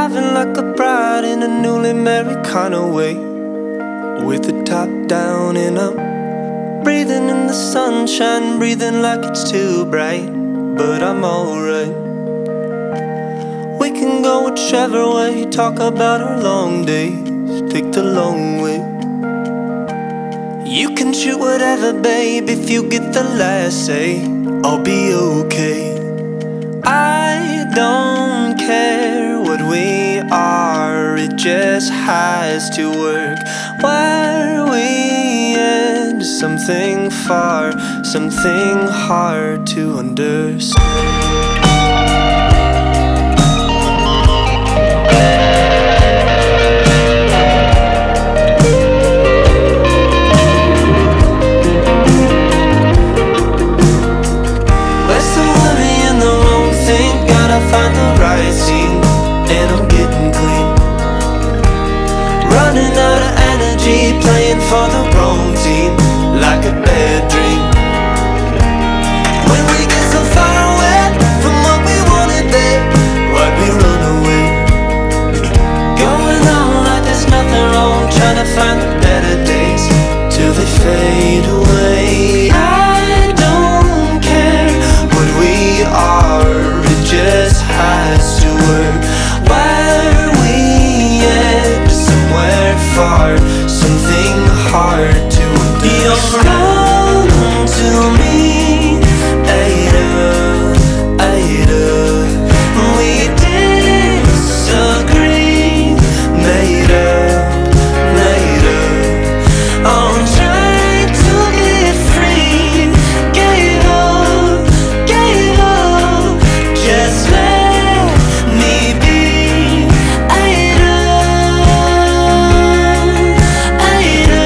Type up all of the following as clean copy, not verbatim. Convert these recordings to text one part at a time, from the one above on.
Driving like a bride in a newly married kind of way, with the top down and I'm breathing in the sunshine, breathing like it's too bright, but I'm alright. We can go whichever way, talk about our long days, take the long way. You can shoot whatever, babe, if you get the last say, I'll be okay. I don't care what we are, it just has to work. Where we end, something far, something hard to understand. Find the right scene, and I'm getting clean. Running out of energy, playing for the wrong team, like a bad dream. When we get so far away from what we wanted, babe, why'd we run away? Going on like there's nothing wrong, trying to find the better days till they fade away. I don't care what we are, it just has to work. Where we end, somewhere far, something hard to understand. Come to me, Ada, Ada. We disagree, made up, I'm trying to get free. Gave up, just let me be. Ada, Ada.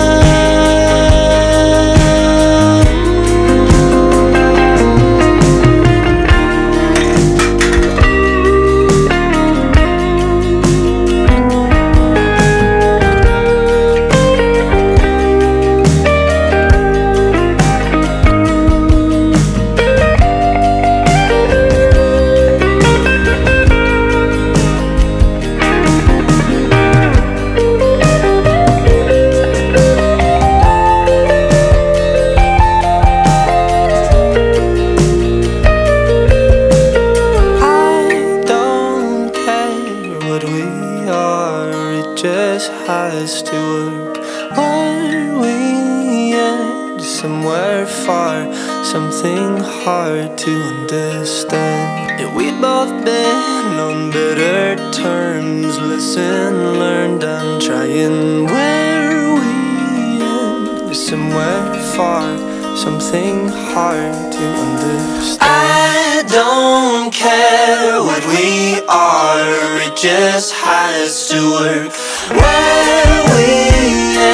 Just has to work. Where we end, somewhere far, something hard to understand. Yeah, we both been on better terms. Listen, learn, done trying. Where we end, somewhere far, something hard to understand. I don't care what we are, it just has to work. Where we end,